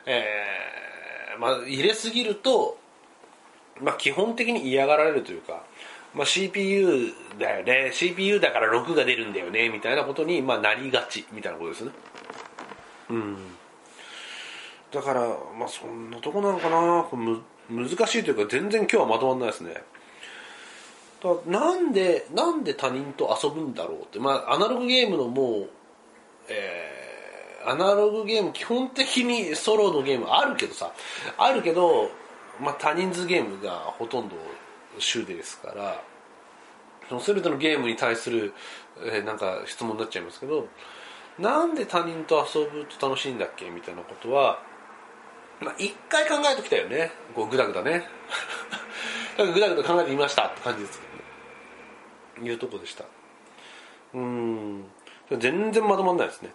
入れすぎると、基本的に嫌がられるというか、CPU だよね、 CPU だから6が出るんだよねみたいなことになりがちみたいなことですね。だからそんなとこなのかな。難しいというか全然今日はまとまらないですね。なんで他人と遊ぶんだろうって、アナログゲームのもう、アナログゲーム基本的にソロのゲームあるけど、多人数ゲームがほとんど主ですから、その全てのゲームに対する、質問になっちゃいますけど、なんで他人と遊ぶと楽しいんだっけみたいなことは一回考えときたいよね。こうグダグダねだからグダグダ考えてみましたって感じですけどね、いうとこでした。全然まとまんないですね。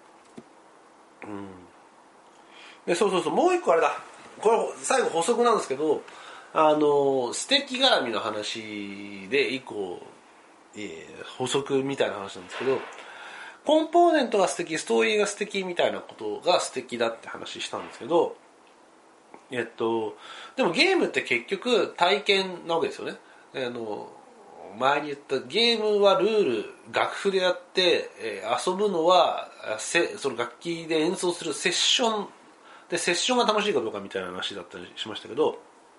でそうもう一個あれだ、これ最後補足なんですけど、ステッキ絡みの話で一個、補足みたいな話なんですけど、コンポーネントが素敵、ストーリーが素敵みたいなことが素敵だって話したんですけど、でもゲームって結局体験なわけですよね。前に言ったゲームはルール楽譜であって、遊ぶのはその楽器で演奏するセッションで、セッションが楽しいかどうかみたいな話だったりしましたけど、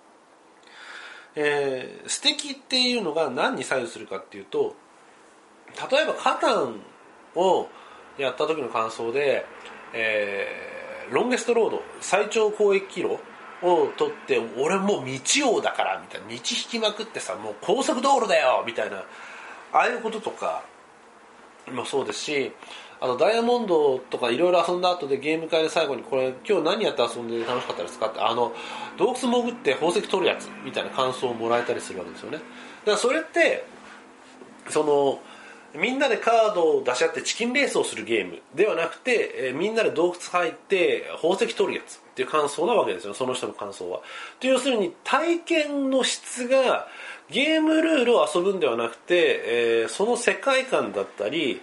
素敵っていうのが何に左右するかっていうと、例えばカタンをやった時の感想で、ロンゲストロード最長交易キロを取って、俺もう道王だからみたいな、道引きまくってさ、もう高速道路だよみたいな、ああいうこととかもそうですし、ダイヤモンドとかいろいろ遊んだ後でゲーム会で最後にこれ今日何やって遊んで楽しかったですかって、洞窟潜って宝石取るやつみたいな感想をもらえたりするわけですよね。だからそれってみんなでカードを出し合ってチキンレースをするゲームではなくて、みんなで洞窟入って宝石取るやつっていう感想なわけですよ、その人の感想は。要するに体験の質がゲームルールを遊ぶんではなくて、その世界観だったり、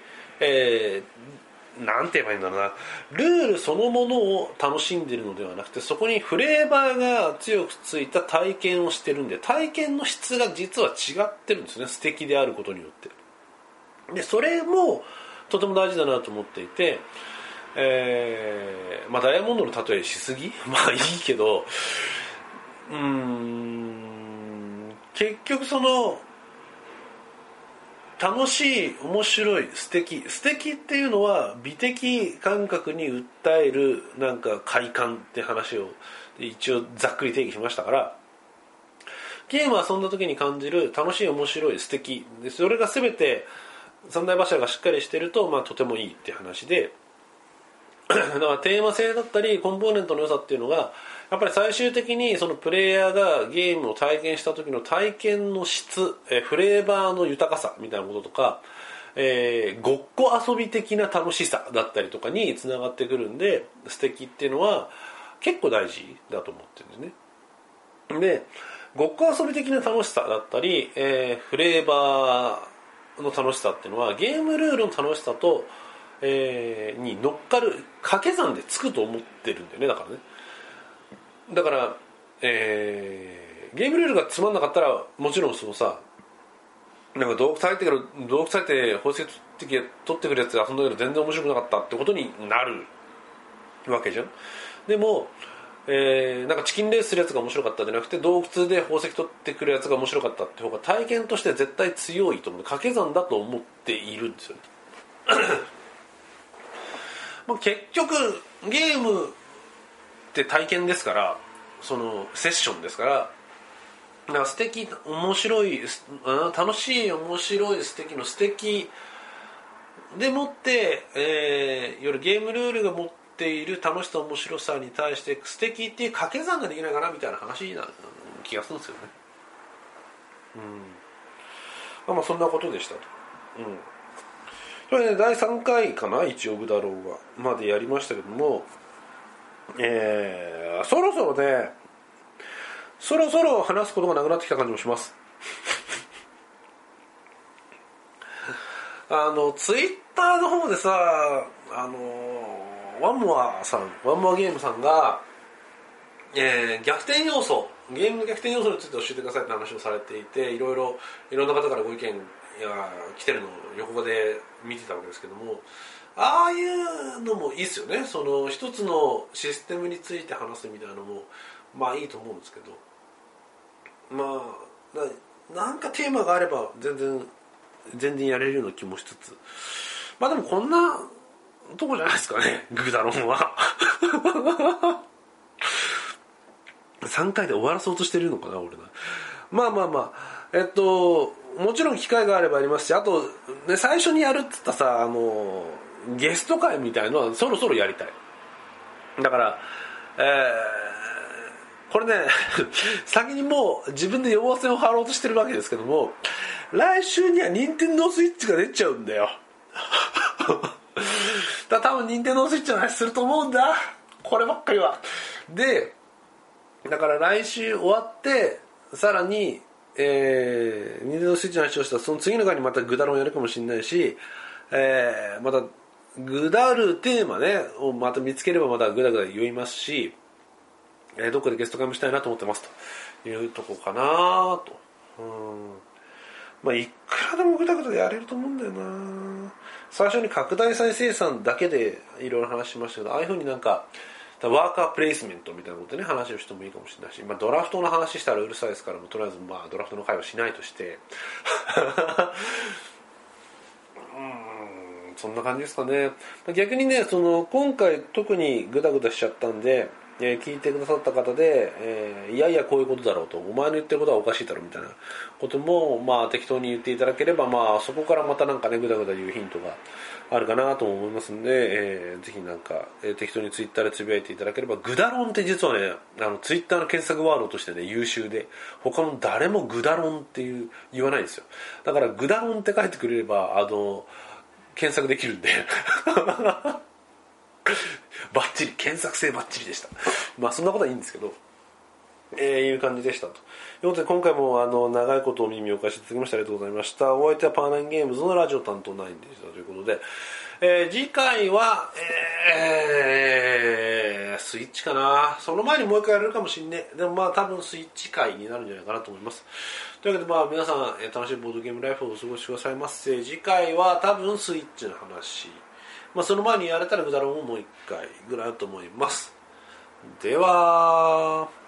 なんて言えばいいんだろうな、ルールそのものを楽しんでいるのではなくて、そこにフレーバーが強くついた体験をしてるんで、体験の質が実は違ってるんですね、素敵であることによって。でそれもとても大事だなと思っていて、ダイヤモンドの例えしすぎいいけど、 結局その楽しい、面白い、素敵っていうのは美的感覚に訴えるなんか快感って話を一応ざっくり定義しましたから、ゲームを遊んだ時に感じる楽しい、面白い、素敵で、それが全て三大柱がしっかりしてると、まあ、とてもいいって話でだからテーマ性だったりコンポーネントの良さっていうのがやっぱり最終的にそのプレイヤーがゲームを体験した時の体験の質、フレーバーの豊かさみたいなこととか、ごっこ遊び的な楽しさだったりとかにつながってくるんで、素敵っていうのは結構大事だと思ってるんですね。で、ごっこ遊び的な楽しさだったり、フレーバーの楽しさっていうのはゲームルールの楽しさと、に乗っかる掛け算でつくと思ってるんだよね。だから、ゲームルールがつまんなかったらもちろんそのさ、なんか洞窟入って宝石取ってくるやつで遊んだけど全然面白くなかったってことになるわけじゃん。でも、なんかチキンレースするやつが面白かったじゃなくて洞窟で宝石取ってくるやつが面白かったって方が体験として絶対強いと思う。掛け算だと思っているんですよねまあ結局ゲームって体験ですから、そのセッションですから、だから素敵、面白い、楽しい、面白い、素敵の素敵でもって、いわゆるゲームルールが持っている楽しさ、面白さに対して素敵っていう掛け算ができないかなみたいな話な気がするんですよね。まあそんなことでしたと。これね、第3回かな、一応グダローがまでやりましたけども、そろそろ話すことがなくなってきた感じもしますツイッターの方でさ、ワンモアゲームさんが、逆転要素、ゲームの逆転要素について教えてくださいって話をされていて、いろんな方からご意見が来てるのを横で見てたわけですけども、ああいうのもいいですよね。その一つのシステムについて話すみたいなのもまあいいと思うんですけど、まあなんかテーマがあれば全然やれるような気もしつつ、まあでもこんなとこじゃないですかね、グダロンは3回で終わらそうとしてるのかな俺な。まあもちろん機会があればありますし、あと、ね、最初にやるって言ったさ、ゲスト会みたいのはそろそろやりたい。だから、これね先にもう自分で予防線を張ろうとしてるわけですけども、来週には任天堂スイッチが出ちゃうんだよだ多分任天堂スイッチの話すると思うんだ、こればっかりは。でだから来週終わってさらに任天堂スイッチの話をしたらその次の回にまたグダロンやるかもしれないし、またグダるテーマねをまた見つければまたグダグダ言いますし、どっかでゲスト会もしたいなと思ってますというとこかなと。まあいくらでもグダグダやれると思うんだよな。最初に拡大再生産だけでいろいろ話しましたけど、ああいう風になんかワーカープレイスメントみたいなことでね話をしてもいいかもしれないし、まあ、ドラフトの話したらうるさいですから、もうとりあえずまあドラフトの会はしないとしてそんな感じですかね。逆にね、その今回特にグダグダしちゃったんで、聞いてくださった方で、いやいやこういうことだろうと、お前の言ってることはおかしいだろうみたいなこともまあ適当に言っていただければ、まあそこからまたなんかねグダグダ言うヒントがあるかなと思いますんで、ぜひなんか、適当にツイッターでつぶやいていただければ。グダロンって実はね、ツイッターの検索ワードとしてね優秀で、他の誰もグダロンって言わないんですよ。だからグダロンって書いてくれれば検索できるんでバッチリ、検索性バッチリでした。まあそんなことはいいんですけど、いう感じでしたということで、今回も長いことお耳を貸していただきましてありがとうございました。お相手はパーナインゲームズのラジオ担当ナインでしたということで、次回は、スイッチかな。その前にもう一回やれるかもしんね。でもまあ多分スイッチ回になるんじゃないかなと思います。というわけでまあ皆さん、楽しいボードゲームライフをお過ごしくださいませ。次回は多分スイッチの話、まあ、その前にやれたらグダロンをもう一回ぐらいだと思います。では。